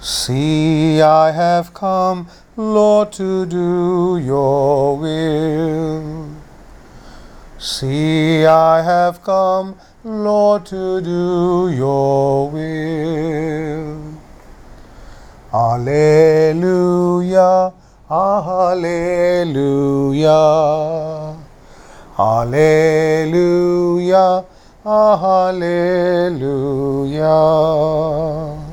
See, I have come, Lord, to do your will. See, I have come, Lord, to do your will. Alleluia, alleluia. Alleluia, alleluia.